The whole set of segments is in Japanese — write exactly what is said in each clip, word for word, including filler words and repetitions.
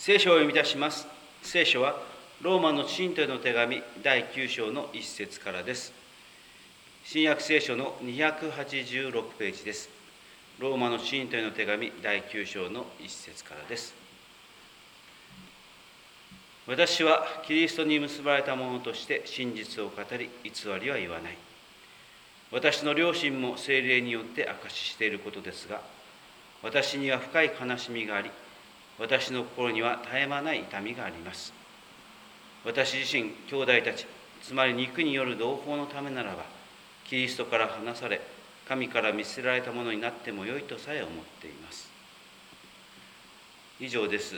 聖書を読み出します。聖書はローマの信徒への手紙だいきゅう章の一節からです。新約聖書のにひゃくはちじゅうろくページです。ローマの信徒への手紙だいきゅう章の一節からです。私はキリストに結ばれた者として真実を語り、偽りは言わない。私の両親も聖霊によって証ししていることですが、私には深い悲しみがあり、私の心には絶え間ない痛みがあります。私自身、兄弟たち、つまり肉による同胞のためならば、キリストから離され、神から見捨てられたものになってもよいとさえ思っています。以上です。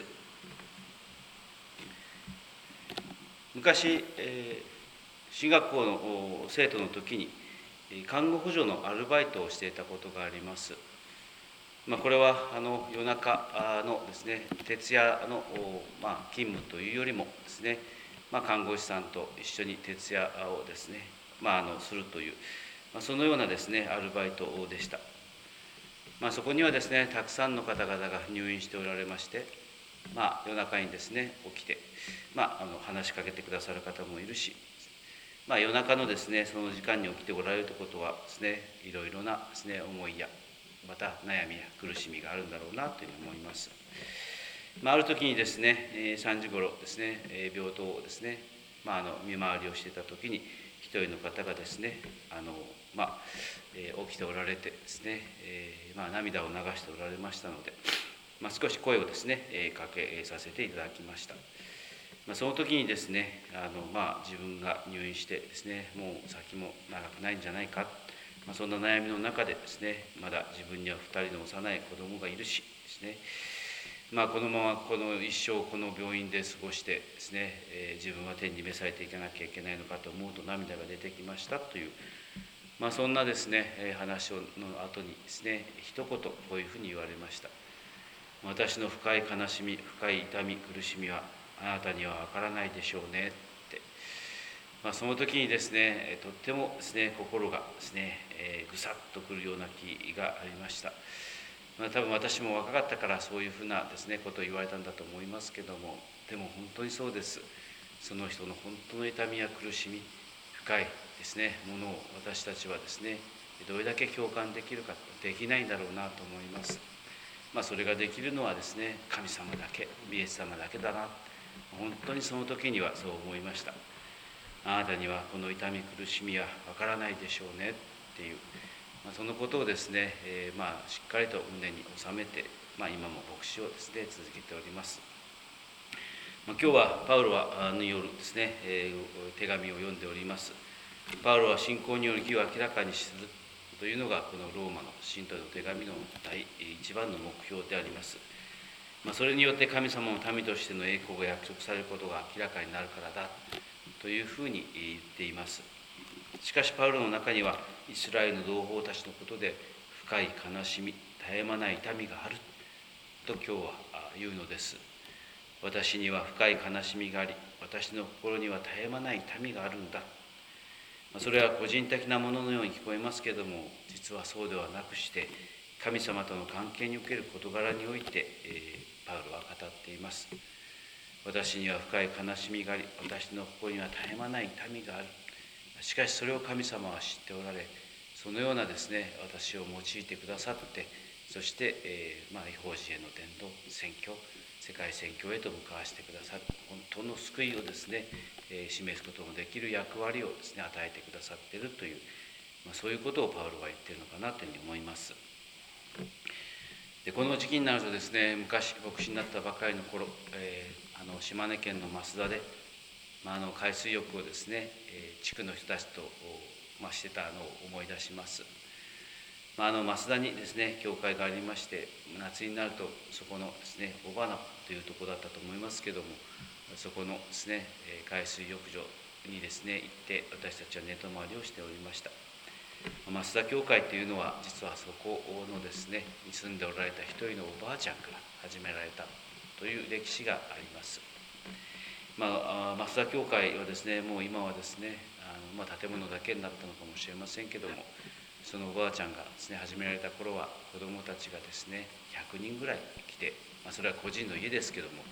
昔、えー、進学校の生徒の時に、看護補助のアルバイトをしていたことがあります。まあ、これはあの夜中のですね、徹夜の、まあ、勤務というよりもですね、まあ、看護師さんと一緒に徹夜をですね、まあ、あのするという、まあ、そのようなですね、アルバイトでした。まあ、そこにはですね、たくさんの方々が入院しておられまして、まあ、夜中にですね、起きて、まあ、あの話しかけてくださる方もいるし、まあ、夜中のですね、その時間に起きておられるということはですね、いろいろなですね、思いや、また悩みや苦しみがあるんだろうなというふうに思います。まあ、ある時にですね、さんじごろですね、病棟をですね、まあ、あの見回りをしていた時に、一人の方がですね、あのまあ、えー、起きておられてですね、えーまあ、涙を流しておられましたので、まあ、少し声をですね、えー、かけさせていただきました。まあ、その時にですね、あのまあ、自分が入院してですね、もう先も長くないんじゃないか、まあ、そんな悩みの中でですね、まだ自分にはふたりの幼い子供がいるしですね、まあ、このままこの一生この病院で過ごしてですね、えー、自分は天に召されていかなきゃいけないのかと思うと涙が出てきましたという、まあ、そんなですね、話の後にですね、一言こういうふうに言われました。私の深い悲しみ、深い痛み、苦しみはあなたにはわからないでしょうねって、まあ、その時にですね、とってもですね、心がですね、えー、ぐさっとくるような気がありました。まあ、多分私も若かったからそういうふうなですね、ことを言われたんだと思いますけども、でも本当にそうです。その人の本当の痛みや苦しみ、深いですね、ものを私たちはですね、どれだけ共感できるか、できないんだろうなと思います。まあ、それができるのはですね、神様だけ、イエス様だけだな、本当にその時にはそう思いました。あなたにはこの痛み苦しみはわからないでしょうねっていう、まあ、そのことをですね、えー、まあしっかりと胸に収めて、まあ、今も牧師をですね続けております。まあ、今日はパウロはによるですね、えー、手紙を読んでおります。パウロは信仰による義を明らかにするというのがこのローマの信徒への手紙の第一番の目標であります。まあ、それによって神様の民としての栄光が約束されることが明らかになるからだというふうに言っています。しかしパウロの中にはイスラエルの同胞たちのことで深い悲しみ、絶え間ない痛みがあると今日は言うのです。私には深い悲しみがあり、私の心には絶え間ない痛みがあるんだ。それは個人的なもののように聞こえますけれども、実はそうではなくして神様との関係における事柄において、えー、パウロは語っています。私には深い悲しみがあり、私の心には絶え間ない痛みがある。しかしそれを神様は知っておられ、そのようなですね、私を用いてくださって、そして、えーまあ、異邦人への伝道、宣教、世界宣教へと向かわせてくださる、本当の救いをですね、えー、示すことのできる役割をですね、与えてくださっているという、まあ、そういうことをパウロは言っているのかなというふうに思います。でこの時期になるとですね、昔牧師になったばかりの頃、えー、あの島根県の増田で、まあ、あの海水浴をですね、えー、地区の人たちと、まあ、してたのを思い出します。まあ、あの増田にですね、教会がありまして、夏になるとそこのですね、小花というところだったと思いますけども、そこのですね、海水浴場にですね、行って私たちは寝泊まりをしておりました。増田教会というのは実はそこのですね、に住んでおられた一人のおばあちゃんから始められたという歴史があります。まあ、増田教会はですね、もう今はですね、あの、まあ、建物だけになったのかもしれませんけども、そのおばあちゃんがですね、始められた頃は子どもたちがですね、ひゃくにんぐらい来て、まあ、それは個人の家ですけども、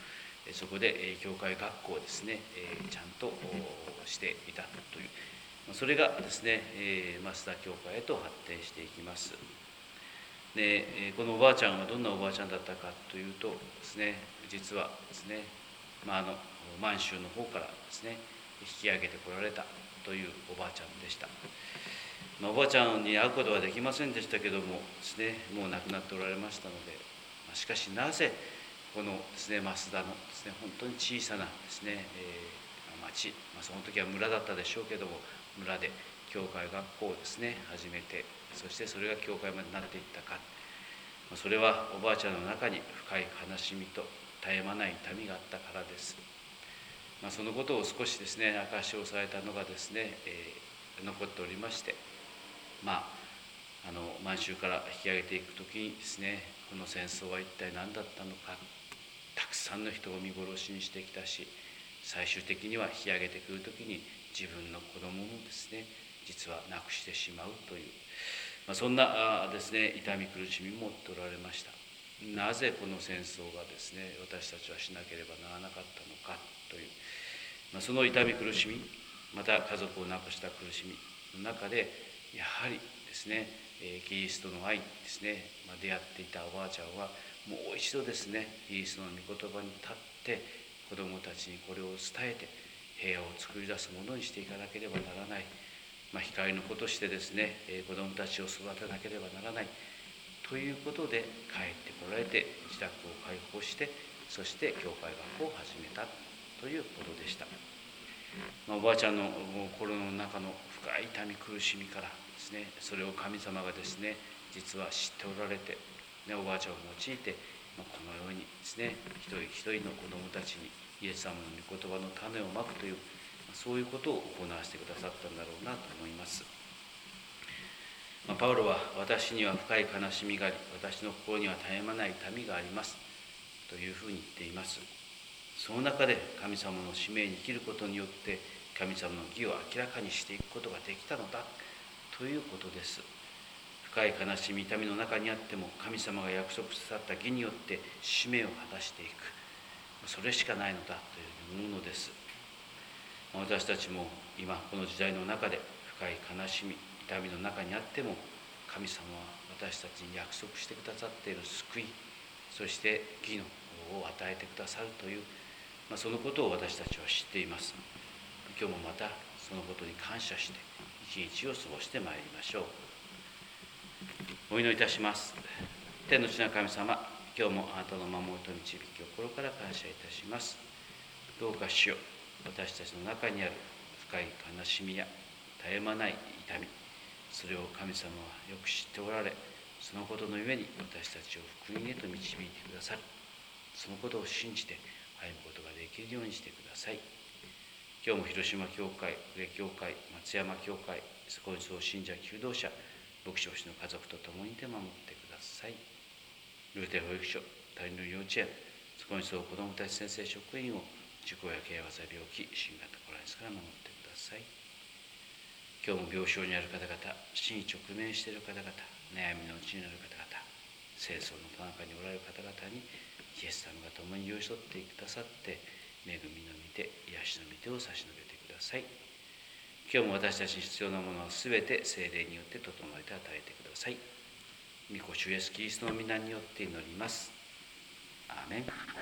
そこで教会学校をですねちゃんとしていたという、それがですね増田教会へと発展していきます。でこのおばあちゃんはどんなおばあちゃんだったかというとですね、実はですね、まあ、あの満州の方からですね引き上げてこられたというおばあちゃんでした。まあ、おばあちゃんに会うことはできませんでしたけどもですね、もう亡くなっておられましたので、まあ、しかしなぜこのですね増田のですね本当に小さなですね、えー、町、まあ、その時は村だったでしょうけども、村で教会学校をですね始めて、そしてそれが教会までなっていったか、まあ、それはおばあちゃんの中に深い悲しみと絶え間ない痛みがあったからです。まあ、そのことを少しですね証しをされたのがですね、えー、残っておりまして、まああの満州から引き上げていく時にですね、この戦争は一体何だったのか、たくさんの人を見殺しにしてきたし、最終的には引き上げてくる時に自分の子供もですね実は亡くしてしまうという、まあ、そんなですね痛み苦しみも負っておられました。なぜこの戦争がですね私たちはしなければならなかったのかという、まあ、その痛み苦しみ、また家族を亡くした苦しみの中でやはりですねキリストの愛にですね、まあ、出会っていたおばあちゃんはもう一度ですねキリストの御言葉に立って子どもたちにこれを伝えて平和を作り出すものにしていかなければならない、まあ、光の子としてですね子どもたちを育てなければならないということで帰ってこられて自宅を開放して、そして教会学校を始めたということでした。まあ、おばあちゃんの心の中の深い痛み苦しみからですね、それを神様がですね実は知っておられて、ね、おばあちゃんを用いて、まあ、このようにですね一人一人の子どもたちにイエス様の御言葉の種をまくという、そういうことを行わせてくださったんだろうなと思います。まあ、パウロは私には深い悲しみがあり、私の心には絶え間ない痛みがありますというふうに言っています。その中で神様の使命に生きることによって神様の義を明らかにしていくことができたのだということです。深い悲しみ痛みの中にあっても神様が約束された義によって使命を果たしていく、それしかないのだというものです。私たちも今この時代の中で深い悲しみ痛みの中にあっても、神様は私たちに約束してくださっている救い、そして義のを与えてくださるという、まあ、そのことを私たちは知っています。今日もまたそのことに感謝して一日を過ごしてまいりましょう。お祈りいたします。天の地の神様、今日もあなたの守りと導きを心から感謝いたします。どうか主よ、私たちの中にある深い悲しみや絶え間ない痛み、それを神様はよく知っておられ、そのことのゆえに私たちを福音へと導いてくださる。そのことを信じて歩むことができるようにしてください。今日も広島教会、呉教会、松山教会、スコイン信者求道者、牧師の家族と共にいて守ってください。ルーテ保育所、谷の幼稚園、スコイン子どもたち先生職員を事故や軽業病気、新型コロナウイルスから守ってください。今日も病床にある方々、死に直面している方々、悩みのうちにある方々、清掃の中におられる方々にイエス様が共に寄り添ってくださって、恵みの御手、癒しの御手を差し伸べてください。今日も私たちに必要なものはすべて聖霊によって整えて与えてください。御子主イエスキリストの皆によって祈ります。アーメン。